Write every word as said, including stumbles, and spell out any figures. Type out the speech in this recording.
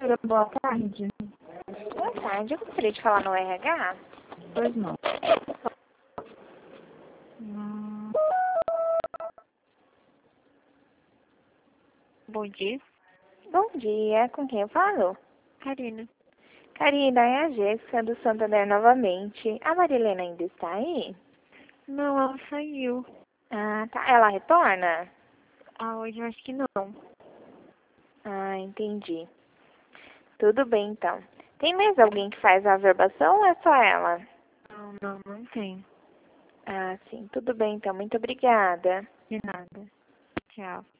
Professora, boa tarde. Boa tarde, eu gostaria de falar no R H. Pois não. Hum. Bom dia. Bom dia, com quem eu falo? Karina. Karina, é a Jéssica do Santander novamente. A Marilena ainda está aí? Não, ela saiu. Ah, tá. Ela retorna? Ah, hoje eu acho que não. Ah, entendi. Tudo bem, então. Tem mais alguém que faz a averbação ou é só ela? Não, não, não tem. Ah, sim. Tudo bem, então. Muito obrigada. De nada. Tchau.